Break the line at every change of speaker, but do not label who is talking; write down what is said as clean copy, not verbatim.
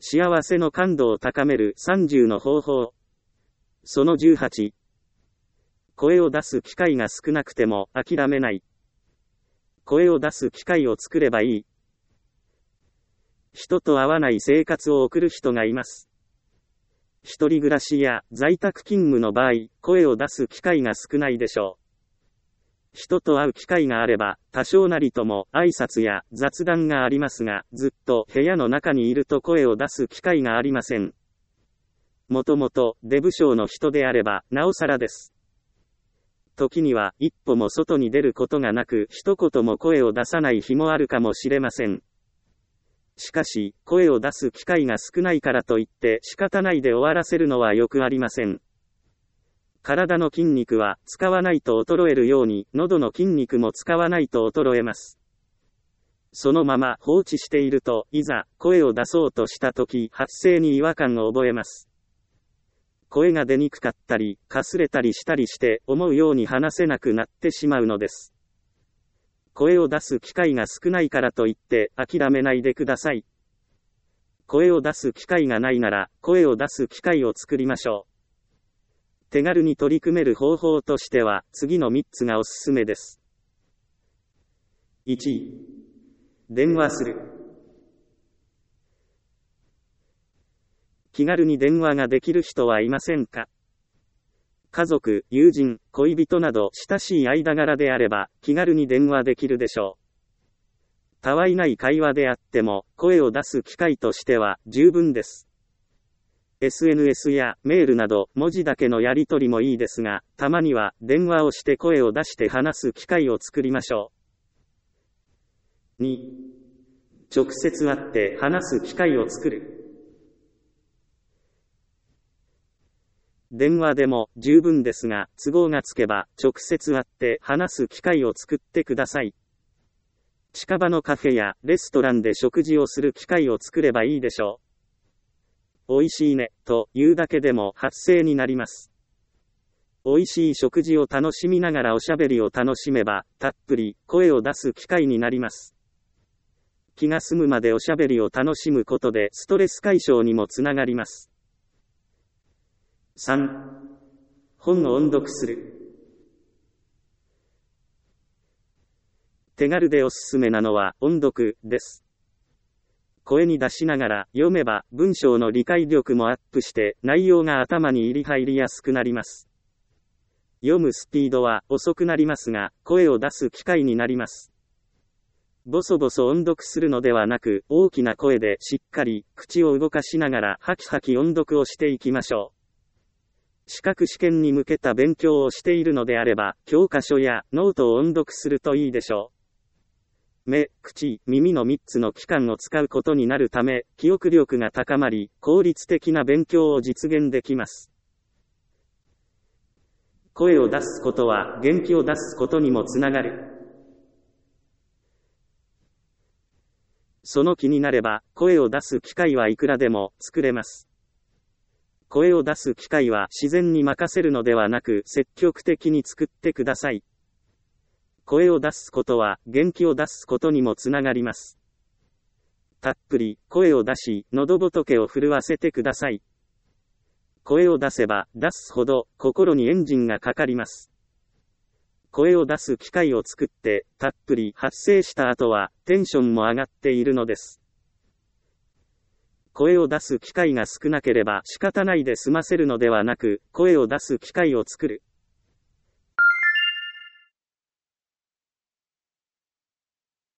幸せの感度を高める30の方法。その18。声を出す機会が少なくても諦めない。声を出す機会を作ればいい。人と会わない生活を送る人がいます。一人暮らしや在宅勤務の場合、声を出す機会が少ないでしょう。人と会う機会があれば、多少なりとも挨拶や雑談がありますが、ずっと部屋の中にいると声を出す機会がありません。もともと出不精の人であれば、なおさらです。時には一歩も外に出ることがなく、一言も声を出さない日もあるかもしれません。しかし、声を出す機会が少ないからといって仕方ないで終わらせるのはよくありません。体の筋肉は使わないと衰えるように、喉の筋肉も使わないと衰えます。そのまま放置していると、いざ声を出そうとしたとき、発声に違和感を覚えます。声が出にくかったり、かすれたりしたりして、思うように話せなくなってしまうのです。声を出す機会が少ないからといって諦めないでください。声を出す機会がないなら、声を出す機会を作りましょう。手軽に取り組める方法としては、次の3つがおすすめです。1、電話する。気軽に電話ができる人はいませんか？家族、友人、恋人など親しい間柄であれば、気軽に電話できるでしょう。たわいない会話であっても、声を出す機会としては十分です。SNS やメールなど文字だけのやり取りもいいですが、たまには電話をして声を出して話す機会を作りましょう。2、直接会って話す機会を作る。電話でも十分ですが、都合がつけば直接会って話す機会を作ってください。近場のカフェやレストランで食事をする機会を作ればいいでしょう。美味しいね、と言うだけでも発声になります。美味しい食事を楽しみながらおしゃべりを楽しめば、たっぷり声を出す機会になります。気が済むまでおしゃべりを楽しむことでストレス解消にもつながります。3、本を音読する。手軽でおすすめなのは音読です。声に出しながら読めば文章の理解力もアップして内容が頭に入りやすくなります。読むスピードは遅くなりますが、声を出す機会になります。ボソボソ音読するのではなく、大きな声でしっかり口を動かしながらハキハキ音読をしていきましょう。資格試験に向けた勉強をしているのであれば、教科書やノートを音読するといいでしょう。目、口、耳の3つの器官を使うことになるため、記憶力が高まり、効率的な勉強を実現できます。声を出すことは元気を出すことにもつながる。その気になれば、声を出す機会はいくらでも作れます。声を出す機会は自然に任せるのではなく、積極的に作ってください。声を出すことは元気を出すことにもつながります。たっぷり声を出し、喉仏を震わせてください。声を出せば出すほど心にエンジンがかかります。声を出す機会を作ってたっぷり発声した後はテンションも上がっているのです。声を出す機会が少なければ仕方ないで済ませるのではなく、声を出す機会を作る。